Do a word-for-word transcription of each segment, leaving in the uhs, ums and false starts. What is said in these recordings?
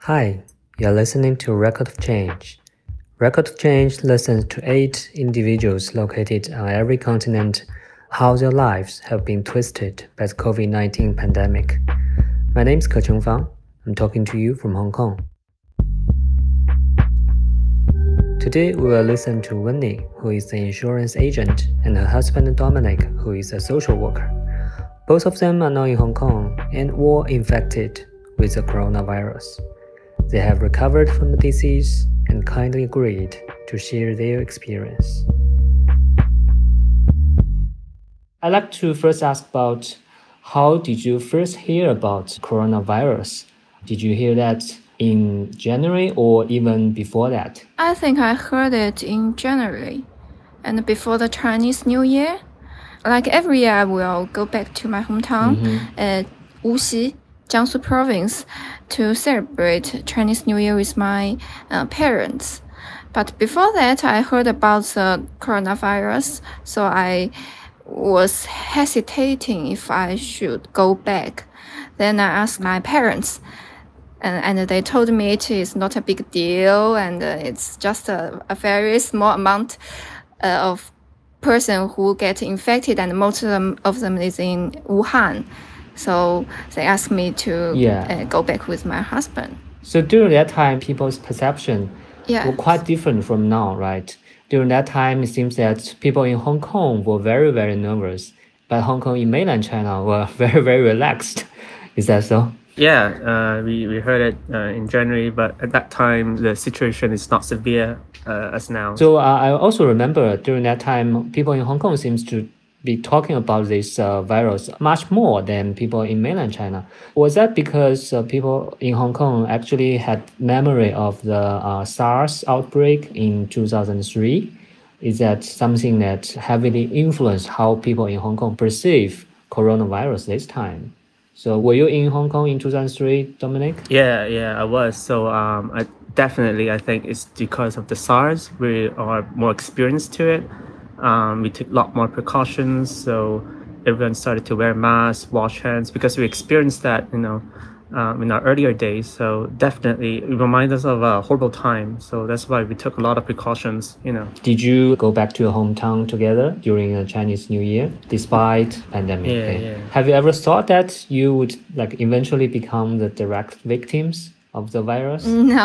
Hi, you're listening to Record of Change. Record of Change listens to eight individuals located on every continent how their lives have been twisted by the COVID nineteen pandemic. My name is Ke Fang. I'm talking to you from Hong Kong. Today we will listen to Winnie, who is an insurance agent, and her husband Dominic, who is a social worker. Both of them are now in Hong Kong and were infected with the coronavirus. They have recovered from the disease and kindly agreed to share their experience. I'd like to first ask about how did you first hear about coronavirus? Did you hear that in January or even before that? I think I heard it in January and before the Chinese New Year. Like every year I will go back to my hometown, mm-hmm. uh, Wuxi, Jiangsu province, to celebrate Chinese New Year with my uh, parents. But before that, I heard about the coronavirus, so I was hesitating if I should go back. Then I asked my parents, and, and they told me it is not a big deal, and uh, it's just a, a very small amount uh, of person who get infected, and most of them, of them is in Wuhan. So they asked me to yeah. uh, go back with my husband. So during that time, people's perception yes. were quite different from now, right? During that time, it seems that people in Hong Kong were very, very nervous, but Hong Kong in mainland China were very, very relaxed. Is that so? Yeah, uh, we, we heard it uh, in January, but at that time, the situation is not severe uh, as now. So uh, I also remember during that time, people in Hong Kong seems to be talking about this uh, virus much more than people in mainland China. Was that because uh, people in Hong Kong actually had memory of the uh, SARS outbreak in two thousand three? Is that something that heavily influenced how people in Hong Kong perceive coronavirus this time? So were you in Hong Kong in two thousand three, Dominic? Yeah, yeah, I was. So um, I definitely, I think it's because of the SARS. We are more experienced to it. Um, we took a lot more precautions, so everyone started to wear masks, wash hands, because we experienced that, you know, um, in our earlier days. So definitely, it reminds us of a horrible time. So that's why we took a lot of precautions, you know. Did you go back to your hometown together during the Chinese New Year, despite pandemic? Yeah, okay. yeah. Have you ever thought that you would like eventually become the direct victims of the virus?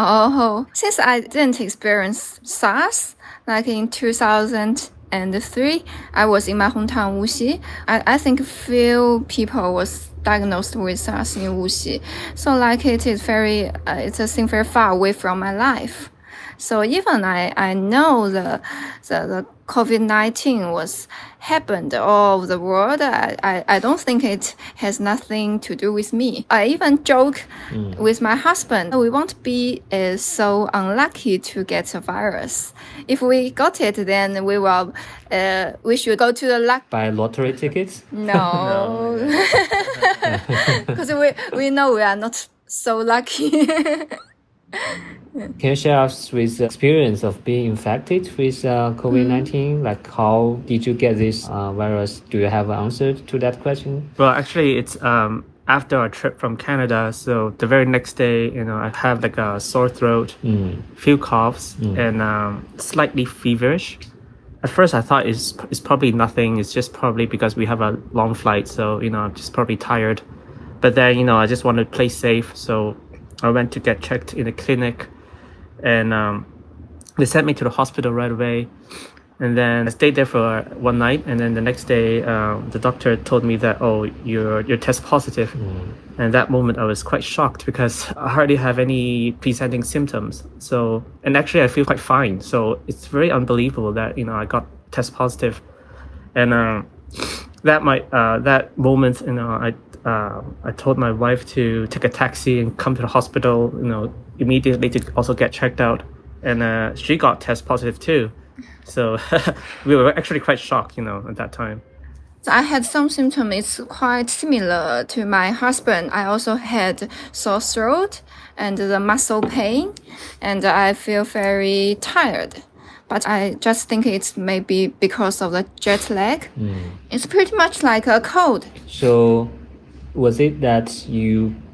No, since I didn't experience SARS, like in two thousand. And three, I was in my hometown Wuxi. I, I think few people was diagnosed with SARS in Wuxi. So like it is very, uh, it's a thing very far away from my life. So even I, I know the, the, the COVID nineteen was happened all over the world. I, I, I don't think it has nothing to do with me. I even joke mm. with my husband, we won't be uh, so unlucky to get a virus. If we got it, then we will, uh, we should go to the luck. Buy lottery tickets? No. Because we, we know we are not so lucky. Can you share us with the experience of being infected with uh, COVID nineteen? Mm. Like, how did you get this uh, virus? Do you have an answer to that question? Well, actually, it's um, after our trip from Canada. So the very next day, you know, I have like a sore throat, mm. few coughs, mm. and um, slightly feverish. At first, I thought it's, it's probably nothing. It's just probably because we have a long flight. So, you know, I'm just probably tired. But then, you know, I just wanted to play safe. So I went to get checked in a clinic. And um, they sent me to the hospital right away. And then I stayed there for one night. And then the next day, um, the doctor told me that, oh, you're, you're test positive. Mm. And that moment, I was quite shocked because I hardly have any presenting symptoms. So, and actually, I feel quite fine. So it's very unbelievable that, you know, I got test positive. And uh, that might, uh, that moment, you know, I uh, I told my wife to take a taxi and come to the hospital, you know, immediately to also get checked out. And uh, she got test positive too. So we were actually quite shocked, you know, at that time. So I had some symptoms. It's quite similar to my husband. I also had sore throat and the muscle pain, and I feel very tired. But I just think it's maybe because of the jet lag. Mm. It's pretty much like a cold. So was it that you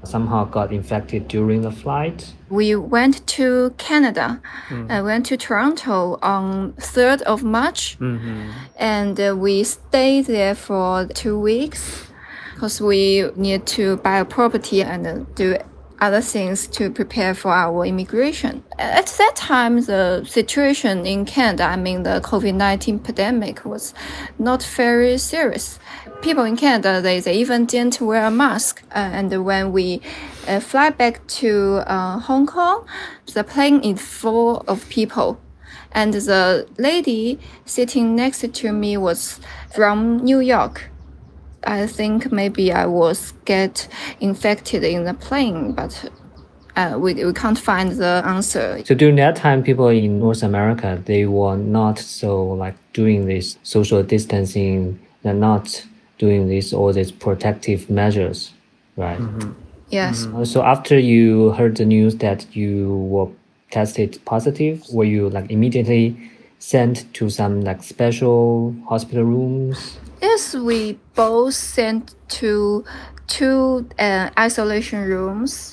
somehow got infected during the flight? We went to Canada. Mm. I went to Toronto on third of March. Mm-hmm. And uh, we stayed there for two weeks because we need to buy a property and uh, do other things to prepare for our immigration. At that time, the situation in Canada, I mean the COVID nineteen pandemic, was not very serious. People in Canada, they, they even didn't wear a mask. Uh, and when we uh, fly back to uh, Hong Kong, the plane is full of people. And the lady sitting next to me was from New York. I think maybe I was get infected in the plane, but uh, we, we can't find the answer. So during that time, people in North America, they were not so like doing this social distancing, they're not doing this all these protective measures, right? Mm-hmm. Yes. Mm-hmm. So after you heard the news that you were tested positive, were you like immediately sent to some like special hospital rooms? Yes, we both sent to two uh, isolation rooms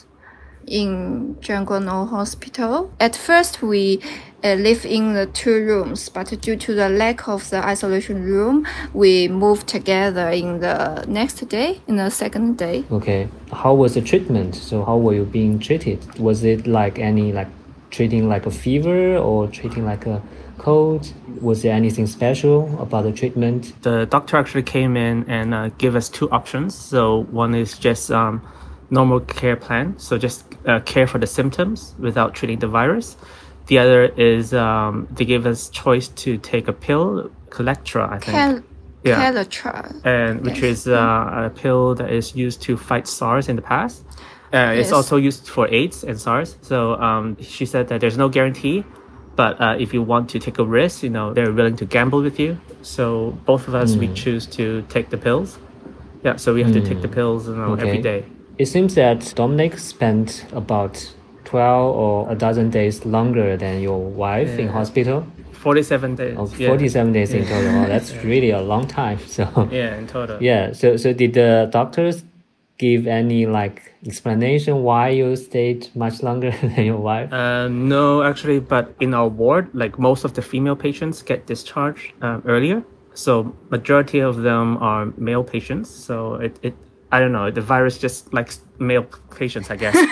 in Zhangguanou Hospital. At first, we uh, lived in the two rooms, but due to the lack of the isolation room, we moved together in the next day, in the second day. Okay. How was the treatment? So how were you being treated? Was it like any like treating like a fever or treating like a cold? Was there anything special about the treatment? The doctor actually came in and uh, gave us two options. So one is just um, normal care plan, so just uh, care for the symptoms without treating the virus. The other is um, they gave us choice to take a pill, Colectra, I think. Cal- yeah. Colectra. And which yes. is uh, a pill that is used to fight SARS in the past. Uh, yes. It's also used for AIDS and SARS. So um, she said that there's no guarantee, but uh, if you want to take a risk, you know, they're willing to gamble with you. So both of us, mm. we choose to take the pills. Yeah, so we have mm. to take the pills, you know, okay. every day. It seems that Dominic spent about twelve or a dozen days longer than your wife yeah. in hospital. forty-seven days. Oh, forty-seven yeah. days in total. Oh, that's yeah. really a long time. So yeah, in total. Yeah. So so did the doctors give any like explanation why you stayed much longer than your wife? Uh, no, actually, but in our ward, like most of the female patients get discharged uh, earlier. So majority of them are male patients. So it, it I don't know, the virus just likes male patients, I guess.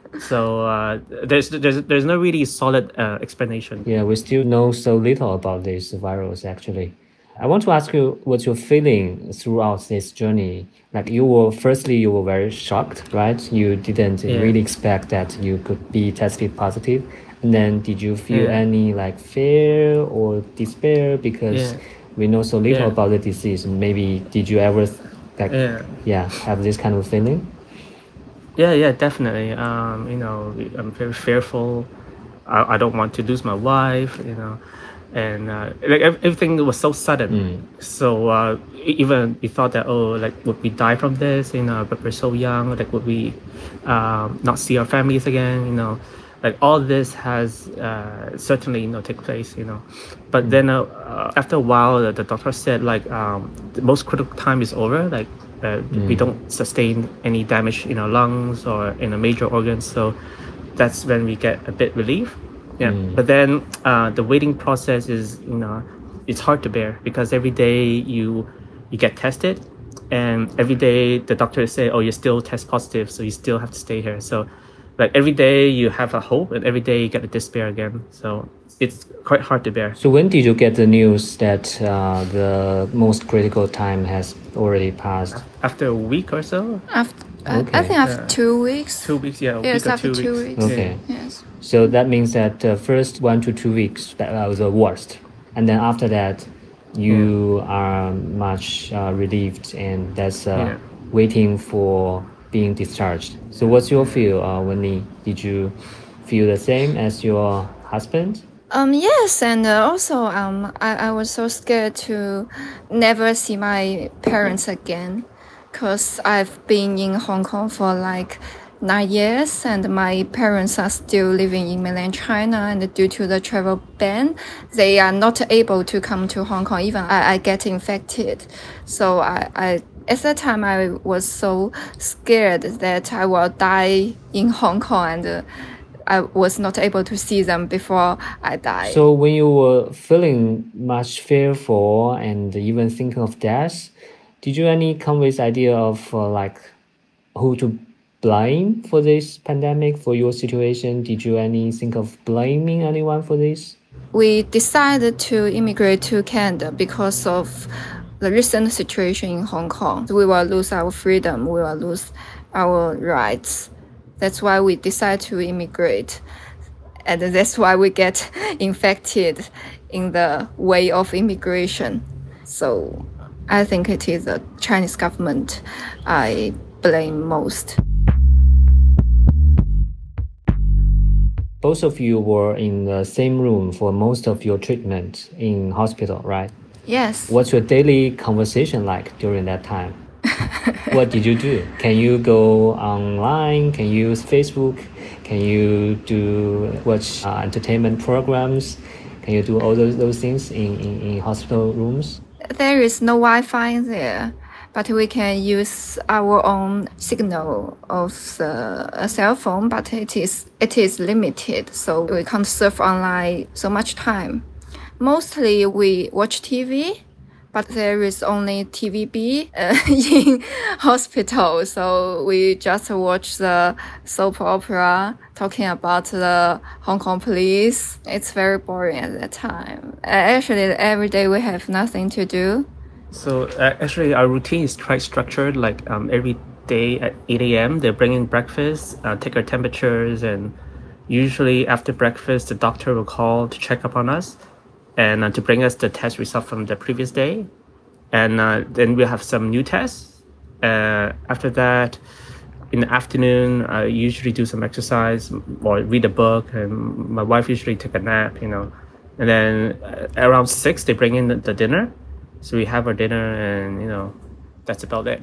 So uh, there's there's there's no really solid uh, explanation. Yeah, we still know so little about this virus actually. I want to ask you what's your feeling throughout this journey? Like you were, firstly, you were very shocked, right? You didn't yeah. really expect that you could be tested positive. And then did you feel yeah. any like fear or despair because yeah. we know so little yeah. about the disease? Maybe did you ever like, yeah. yeah, have this kind of feeling? Yeah, yeah, definitely. Um, you know, I'm very fearful. I, I don't want to lose my wife, you know. And uh, like everything was so sudden, mm. so uh, even we thought that oh, like would we die from this, you know? But we're so young, like would we um, not see our families again, you know? Like all this has uh, certainly you know take place, you know. But mm. then uh, uh, after a while, the, the doctor said like um, the most critical time is over, like uh, mm. we don't sustain any damage in our lungs or in a major organs, so that's when we get a bit relief. Yeah, mm. but then uh, the waiting process is, you know, it's hard to bear because every day you you get tested, and every day the doctors say, oh, you're still test positive, so you still have to stay here. So, like every day you have a hope, and every day you get a despair again. So it's quite hard to bear. So when did you get the news that uh, the most critical time has already passed? After a week or so. After okay. I think after uh, two weeks. Two weeks, yeah. A yes, week or after two, two weeks. weeks. Okay. Yes. So that means that the uh, first one to two weeks that was the worst, and then after that, you yeah. are much uh, relieved, and that's uh, yeah. waiting for being discharged. So what's your feel, uh, Wenli? Did you feel the same as your husband? Um, yes, and uh, also um, I, I was so scared to never see my parents again, because I've been in Hong Kong for like nine years, and my parents are still living in mainland China, and due to the travel ban, they are not able to come to Hong Kong. Even I, I get infected, so I, I At that time, I was so scared that I will die in Hong Kong, and uh, I was not able to see them before I died. So when you were feeling much fearful and even thinking of death, did you any come with idea of uh, like who to blame for this pandemic, for your situation? Did you any think of blaming anyone for this? We decided to immigrate to Canada because of the recent situation in Hong Kong. We will lose our freedom, we will lose our rights. That's why we decide to immigrate. And that's why we get infected in the way of immigration. So I think it is the Chinese government I blame most. Both of you were in the same room for most of your treatment in hospital, right? Yes. What's your daily conversation like during that time? What did you do? Can you go online? Can you use Facebook? Can you do watch uh, entertainment programs? Can you do all those, those things in, in, in hospital rooms? There is no Wi-Fi there, but we can use our own signal of the cell phone, but it is it is limited, so we can't surf online so much time. Mostly we watch T V, but there is only T V B uh, in hospital, so we just watch the soap opera talking about the Hong Kong police. It's very boring at that time. Uh, actually, every day we have nothing to do. So uh, actually, our routine is quite structured. Like um, every day at eight a.m., they bring in breakfast, uh, take our temperatures, and usually after breakfast, the doctor will call to check up on us and uh, to bring us the test result from the previous day. And uh, then we'll have some new tests. Uh, after that, in the afternoon, I usually do some exercise or read a book, and my wife usually take a nap, you know. And then uh, around six, they bring in the, the dinner. So we have our dinner, and, you know, that's about it.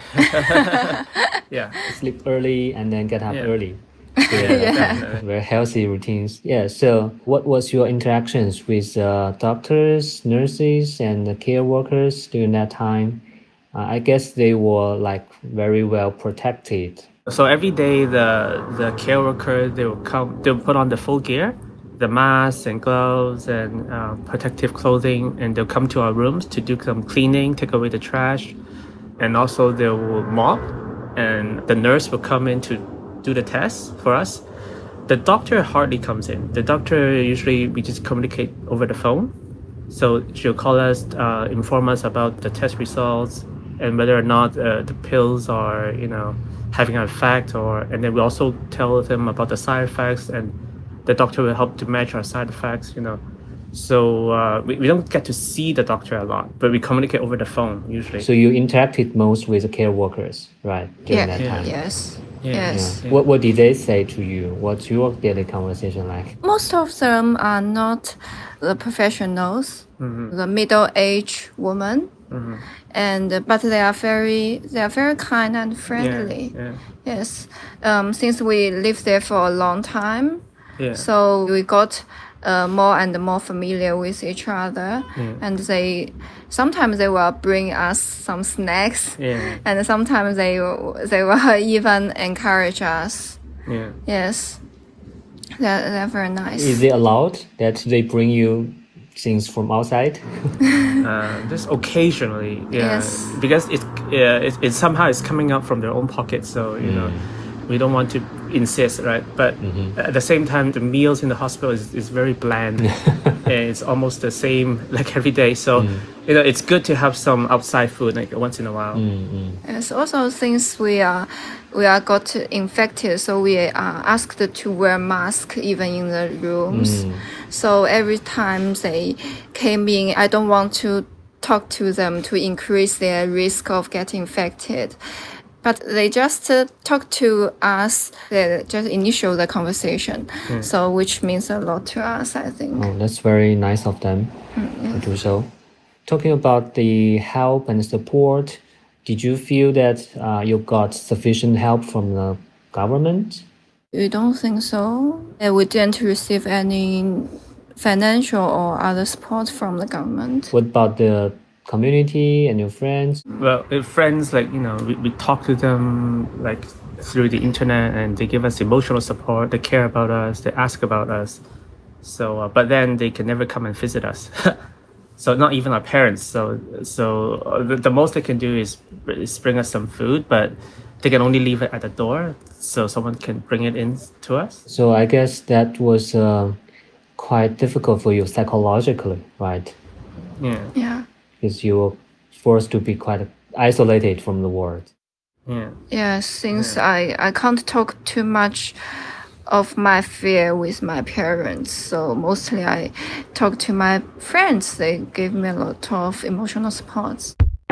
Yeah. Sleep early and then get up Yeah. early. Yeah. Yeah. Very healthy routines. Yeah. So what was your interactions with uh, doctors, nurses, and the care workers during that time? Uh, I guess they were like very well protected. So every day, the the care worker, they will come, they'll put on the full gear, the masks and gloves and uh, protective clothing, and they'll come to our rooms to do some cleaning, take away the trash, and also they will mop, and the nurse will come in to do the tests for us. The doctor hardly comes in. The doctor usually we just communicate over the phone. So she'll call us, uh, inform us about the test results and whether or not uh, the pills are, you know, having an effect, or and then we also tell them about the side effects, and the doctor will help to match our side effects, you know. So uh, we, we don't get to see the doctor a lot, but we communicate over the phone usually. So you interacted most with the care workers, right? During Yeah. that time. Yes. Yeah. Yes. Yeah. What What did they say to you? What's your daily conversation like? Most of them are not the professionals, Mm-hmm. the middle-aged women, Mm-hmm. and uh, but they are very they are very kind and friendly. Yeah, Yes, um, since we lived there for a long time, yeah, yeah. so we got uh, more and more familiar with each other, Yeah. and they sometimes they will bring us some snacks, Yeah. and sometimes they they will even encourage us. Yeah. Yes, they're, they're very nice. Is it allowed that they bring you things from outside? Uh, just occasionally, yeah, Yes. because it, yeah, it, it somehow is coming out from their own pocket, so you know, we don't want to insist, right? But at the same time, the meals in the hospital is, is very bland, and it's almost the same like every day. So you know, it's good to have some outside food like once in a while. Yes, also since we are we are got infected, so we are asked to wear mask even in the rooms. So every time they came in, I don't want to talk to them to increase their risk of getting infected. But they just uh, talk to us, they just initiate the conversation. So which means a lot to us, I think. Oh, that's very nice of them to do so. Talking about the help and support, did you feel that uh, you got sufficient help from the government? We don't think so. Uh, We didn't receive any financial or other support from the government. What about the community and your friends? Well, with friends, like, you know, we, we talk to them like through the internet, and they give us emotional support. They care about us. They ask about us. So, uh, but then they can never come and visit us. So not even our parents. So, so uh, the, the most they can do is, is bring us some food, but they can only leave it at the door so someone can bring it in to us. So I guess that was uh, quite difficult for you psychologically, right? Yeah. Yeah. Because you were forced to be quite isolated from the world. Yeah. Yeah, since I, I can't talk too much of my fear with my parents, so mostly I talk to my friends. They give me a lot of emotional support.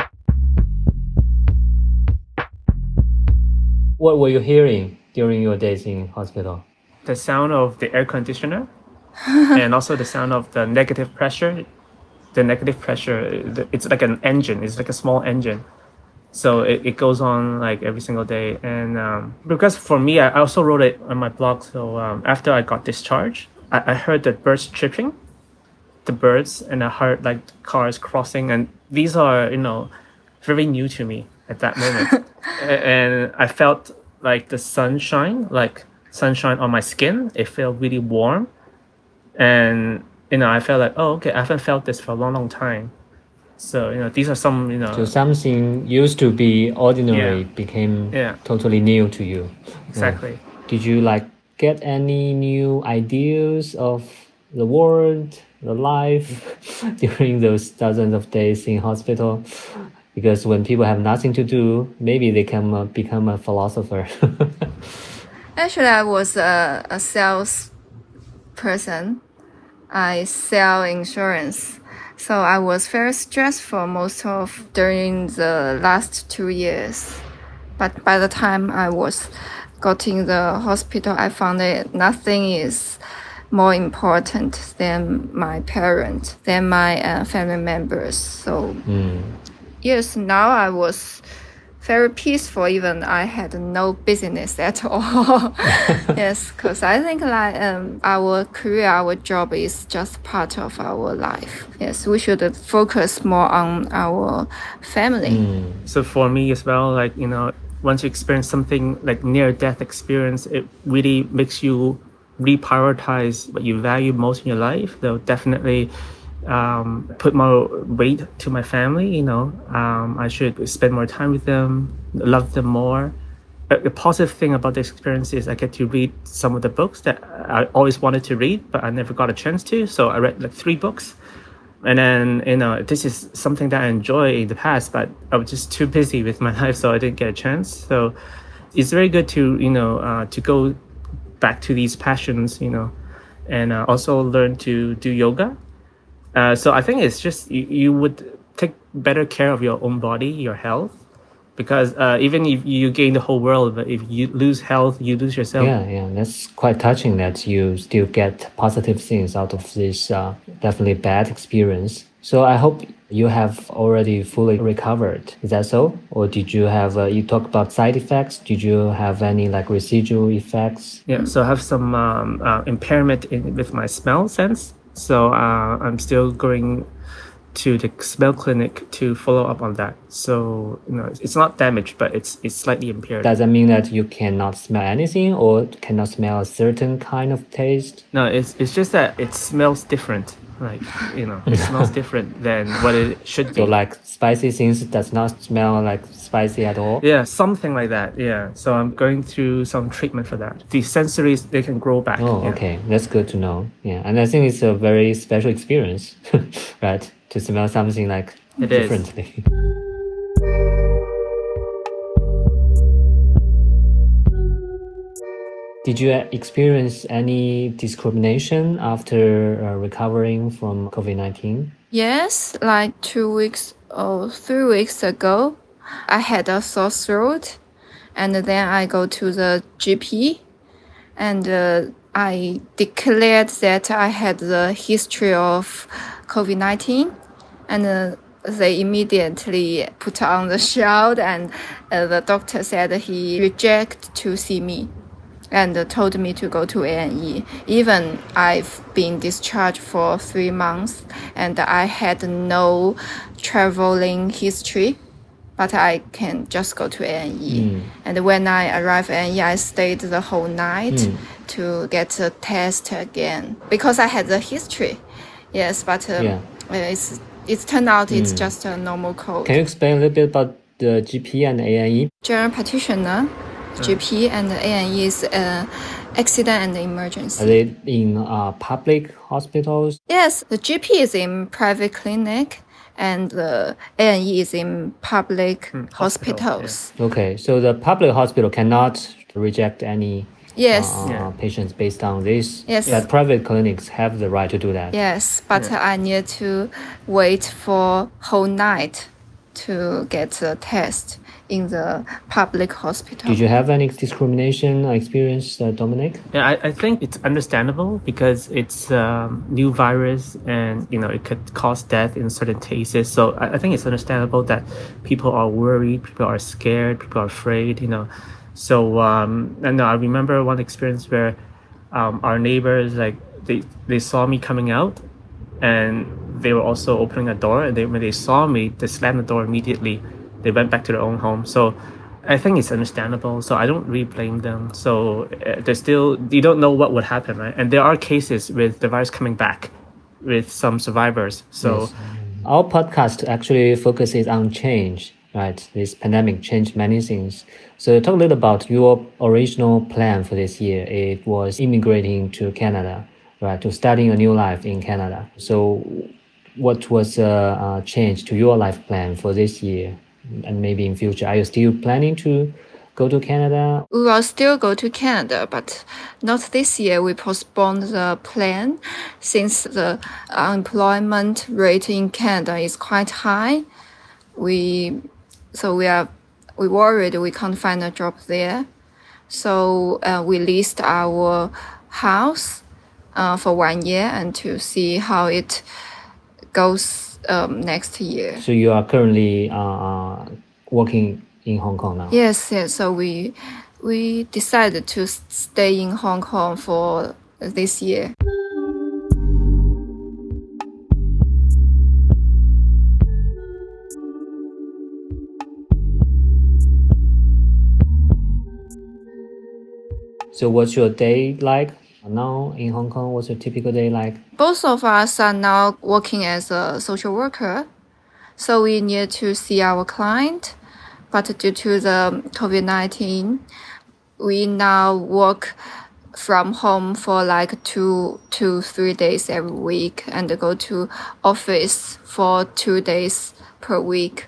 What were you hearing during your days in hospital? The sound of the air conditioner and also the sound of the negative pressure. The negative pressure, it's like an engine. It's like a small engine. So it, it goes on like every single day. And um, because for me, I also wrote it on my blog. So um, after I got discharged, I, I heard the birds chirping, the birds, and I heard like cars crossing. And these are, you know, very new to me at that moment. And I felt like the sunshine, like sunshine on my skin. It felt really warm. And, you know, I felt like, oh, okay, I haven't felt this for a long, long time. So, you know, these are some, you know... So something used to be ordinary Yeah. became Yeah. totally new to you. Exactly. Yeah. Did you like get any new ideas of the world, the life during those thousands of days in hospital? Because when people have nothing to do, maybe they can uh, become a philosopher. Actually, I was a, a sales person. I sell insurance. So I was very stressful most of during the last two years. But by the time I was getting the hospital, I found that nothing is more important than my parents, than my uh, family members. So mm. yes, now I was very peaceful, even I had no business at all. Yes, because I think like um, our career, our job is just part of our life. Yes, we should focus more on our family. Mm. So for me as well, like, you know, once you experience something like near-death experience, it really makes you reprioritize what you value most in your life. They'll definitely um, put more weight to my family, you know. Um, I should spend more time with them, love them more. But the positive thing about this experience is I get to read some of the books that I always wanted to read, but I never got a chance to. So I read like three books. And then, you know, this is something that I enjoy in the past, but I was just too busy with my life, so I didn't get a chance. So it's very good to, you know, uh, to go back to these passions, you know, and uh, also learn to do yoga. Uh, so I think it's just you, you would take better care of your own body, your health, because uh, even if you gain the whole world, but if you lose health, you lose yourself. Yeah, yeah, that's quite touching that you still get positive things out of this uh, definitely bad experience. So I hope you have already fully recovered. Is that so? Or did you have, uh, you talk about side effects. Did you have any like residual effects? Yeah, so I have some um, uh, impairment in, with my smell sense. So uh, I'm still going to the smell clinic to follow up on that. So, you know, it's not damaged, but it's it's slightly impaired. Does that mean that you cannot smell anything or cannot smell a certain kind of taste? No, it's it's just that it smells different. Like, you know, it smells different than what it should be. So like spicy things does not smell like spicy at all? Yeah, something like that. Yeah. So I'm going through some treatment for that. The sensories, they can grow back. Oh, yeah. okay. That's good to know. Yeah. And I think it's a very special experience, right? To smell something like It is. differently. Did you experience any discrimination after uh, recovering from COVID nineteen? Yes, like two weeks or three weeks ago, I had a sore throat, and then I go to the G P, and uh, I declared that I had the history of COVID nineteen, and uh, they immediately put on the shield, and uh, the doctor said he rejected to see me. and told me to go to A and E. Even I've been discharged for three months and I had no traveling history, but I can just go to A and E. Mm. And when I arrived at A and E, I stayed the whole night mm. to get a test again because I had the history. Yes, but um, yeah. it's it's turned out it's mm. just a normal cold. Can you explain a little bit about the G P and A and E? General practitioner, G P, and A and E is uh, accident and emergency. Are they in uh, public hospitals? Yes, the G P is in private clinic and the A and E is in public hmm, hospitals. Yeah. Okay, so the public hospital cannot reject any yes. uh, yeah. patients based on this. Yes. But private clinics have the right to do that. Yes, but yeah. I need to wait for whole night to get a test in the public hospital. Did you have any discrimination experience, uh, Dominic? Yeah, I, I think it's understandable because it's a um, new virus and, you know, it could cause death in certain cases. So I, I think it's understandable that people are worried, people are scared, people are afraid, you know. So, um, and I remember one experience where um, our neighbors, like, they, they saw me coming out and they were also opening a door. And they, when they saw me, they slammed the door immediately. They went back to their own home. So I think it's understandable. So I don't really blame them. So uh, there's still, you don't know what would happen, right? And there are cases with the virus coming back with some survivors. So yes. Our podcast actually focuses on change. Right, this pandemic changed many things. So talk a little about your original plan for this year. It was immigrating to Canada, right, to starting a new life in Canada. So what was a uh, uh, change to your life plan for this year and maybe in future? Are you still planning to go to Canada? We will still go to Canada, but not this year. We postponed the plan since the unemployment rate in Canada is quite high. We So we are we worried we can't find a job there. So uh, we leased our house uh, for one year and to see how it goes um, next year. So you are currently uh, working in Hong Kong now? Yes, yes. So we we decided to stay in Hong Kong for this year. So what's your day like now in Hong Kong? What's your typical day like? Both of us are now working as a social worker. So we need to see our client. But due to the COVID nineteen, we now work from home for like two, two, three days every week and go to office for two days per week.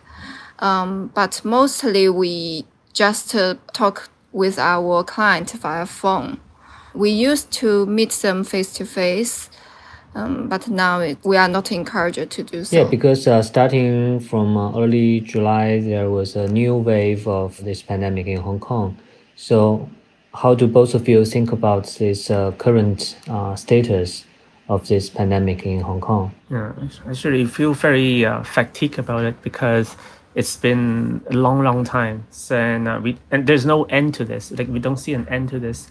Um, but mostly we just uh, talk with our client via phone. We used to meet them face to face, um, but now it, we are not encouraged to do so. Yeah, because uh, starting from uh, early July, there was a new wave of this pandemic in Hong Kong. So how do both of you think about this uh, current uh, status of this pandemic in Hong Kong? Yeah, I actually feel very uh, fatigued about it because it's been a long, long time, so, and uh, we and there's no end to this. Like we don't see an end to this,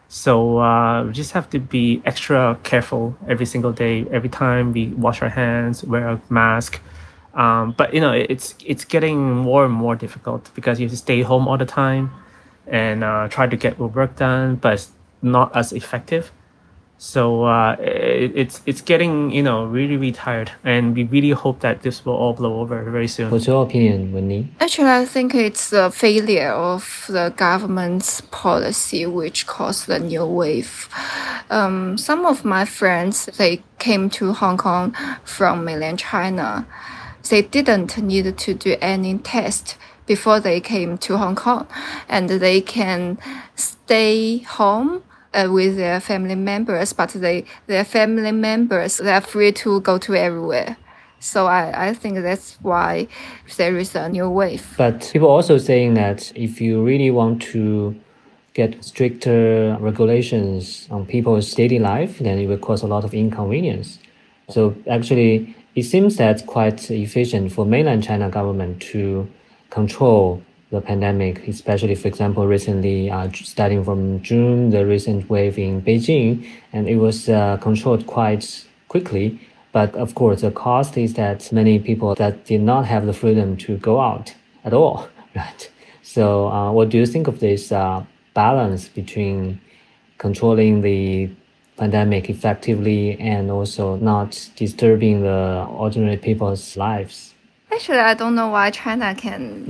so uh, we just have to be extra careful every single day. Every time we wash our hands, wear a mask. Um, but you know, it's it's getting more and more difficult because you have to stay home all the time and uh, try to get work done, but it's not as effective. So uh, it, it's it's getting, you know, really, really tired. And we really hope that this will all blow over very soon. What's your opinion, Wendy? Actually, I think it's the failure of the government's policy which caused the new wave. Um, some of my friends, they came to Hong Kong from mainland China. They didn't need to do any test before they came to Hong Kong. And they can stay home Uh, with their family members, but they their family members they are free to go to everywhere. So I, I think that's why there is a new wave. But people also saying that if you really want to get stricter regulations on people's daily life, then it will cause a lot of inconvenience. So actually, it seems that's quite efficient for mainland China government to control the pandemic, especially, for example, recently, uh, starting from June, the recent wave in Beijing, and it was uh, controlled quite quickly. But of course, the cost is that many people that did not have the freedom to go out at all, right? So uh, what do you think of this uh, balance between controlling the pandemic effectively and also not disturbing the ordinary people's lives? Actually, I don't know why China can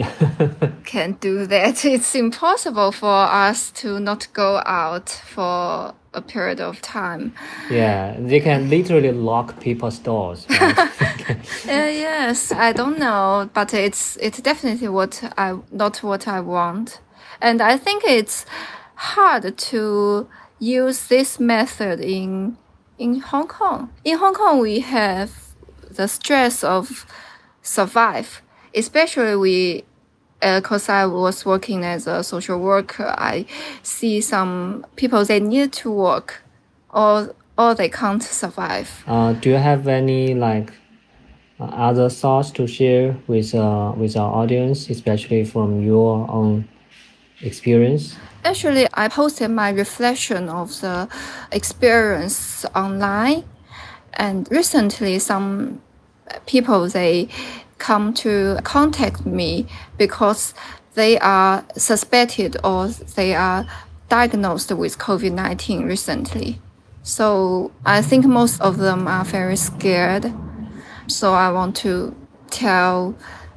can do that. It's impossible for us to not go out for a period of time. Yeah, they can literally lock people's doors. Right? uh, yes, I don't know, but it's it's definitely what I not what I want, and I think it's hard to use this method in in Hong Kong. In Hong Kong, we have the stress of survive, especially we because uh, I was working as a social worker. I see some people they need to work or or they can't survive. Uh, do you have any like uh, other thoughts to share with uh, with our audience, especially from your own experience? Actually, I posted my reflection of the experience online, and recently some people they come to contact me because they are suspected or they are diagnosed with COVID nineteen recently. So I think most of them are very scared. So I want to tell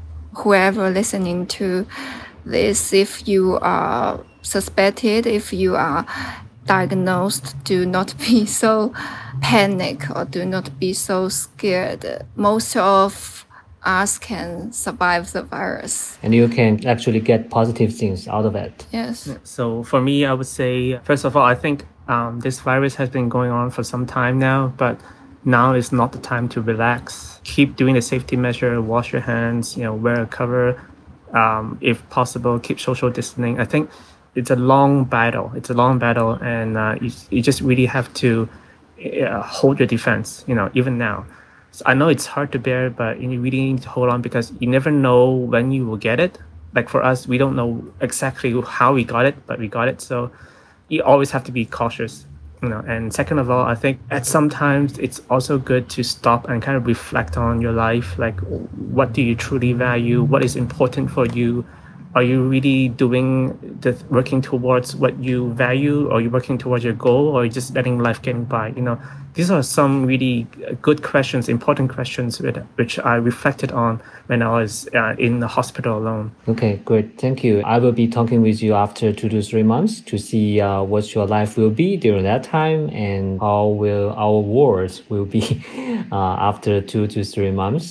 whoever listening to this, if you are suspected, if you are diagnosed, do not be so panic or do not be so scared. Most of us can survive the virus. And you can actually get positive things out of it. Yes. So for me, I would say, first of all, I think um, this virus has been going on for some time now, but now is not the time to relax. Keep doing the safety measure, wash your hands, you know, wear a cover. Um, if possible, keep social distancing. I think it's a long battle. It's a long battle, and uh, you, you just really have to uh, hold your defense, you know, even now. So I know it's hard to bear, but you really need to hold on because you never know when you will get it. Like for us, we don't know exactly how we got it, but we got it. So you always have to be cautious, you know. And second of all, I think at some times it's also good to stop and kind of reflect on your life. Like, what do you truly value? What is important for you? Are you really doing the working towards what you value? Or are you working towards your goal? Or are you just letting life get by? You know, these are some really good questions, important questions, which I reflected on when I was uh, in the hospital alone. Okay, great. Thank you. I will be talking with you after two to three months to see uh, what your life will be during that time and how will our world will be uh, after two to three months.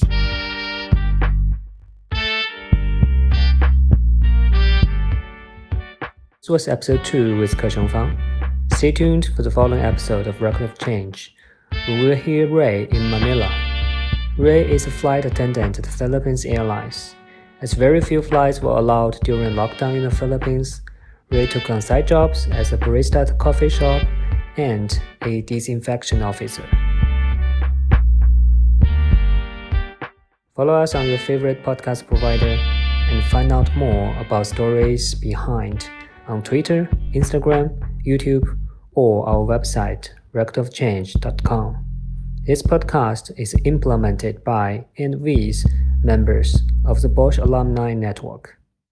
This was episode two with Ke Shengfang. Stay tuned for the following episode of Record of Change. We will hear Ray in Manila. Ray is a flight attendant at the Philippines Airlines. As very few flights were allowed during lockdown in the Philippines, Ray took on side jobs as a barista at a coffee shop and a disinfection officer. Follow us on your favorite podcast provider and find out more about stories behind on Twitter, Instagram, YouTube, or our website, record of change dot com. This podcast is implemented by and with members of the Bosch Alumni Network.